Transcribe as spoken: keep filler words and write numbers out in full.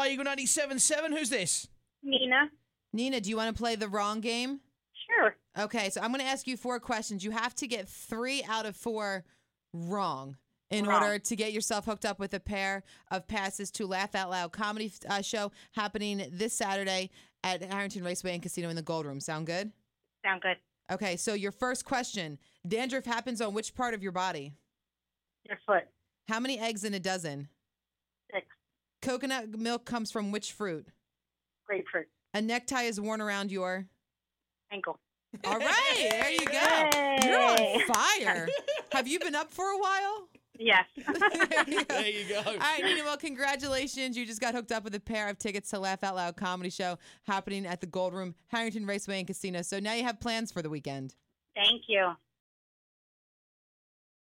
Eagle ninety-seven point seven. Who's this? Nina. Nina, do you want to play the wrong game? Sure. Okay, so I'm going to ask you four questions. You have to get three out of four wrong in Wrong. order to get yourself hooked up with a pair of passes to Laugh Out Loud comedy uh, show happening this Saturday at Harrington Raceway and Casino in the Gold Room. Sound good? Sound good. Okay, so your first question. Dandruff happens on which part of your body? Your foot. How many eggs in a dozen? Six. Coconut milk comes from which fruit? Grapefruit. A necktie is worn around your... Ankle. All right, there you go. Yay. You're on fire. Have you been up for a while? Yes. There you go. There you go. All right, Nina, well, congratulations. You just got hooked up with a pair of tickets to Laugh Out Loud comedy show happening at the Gold Room, Harrington Raceway and Casino. So now you have plans for the weekend. Thank you.